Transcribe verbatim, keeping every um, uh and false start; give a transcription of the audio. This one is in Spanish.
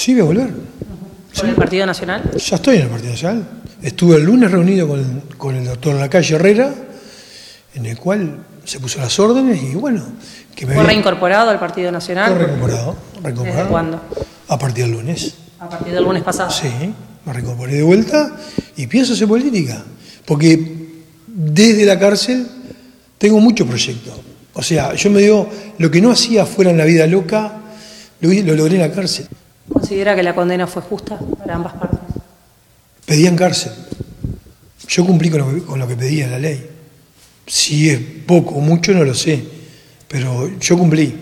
Sí, voy a volver. ¿Por Sí. el Partido Nacional? Ya estoy en el Partido Nacional. Estuve el lunes reunido con, con el doctor Lacalle Herrera, en el cual se puso las órdenes y bueno... que me ¿Fue había- reincorporado al Partido Nacional? Fue reincorporado, reincorporado. ¿Desde cuándo? A partir del lunes. A partir del lunes pasado. Sí, me reincorporé de vuelta y pienso hacer política. Porque desde la cárcel tengo muchos proyectos. O sea, yo me digo, lo que no hacía fuera en la vida loca, lo, lo logré en la cárcel. ¿Considera que la condena fue justa para ambas partes? Pedían cárcel. Yo cumplí con lo que, con lo que pedía la ley. Si es poco o mucho no lo sé, pero yo cumplí.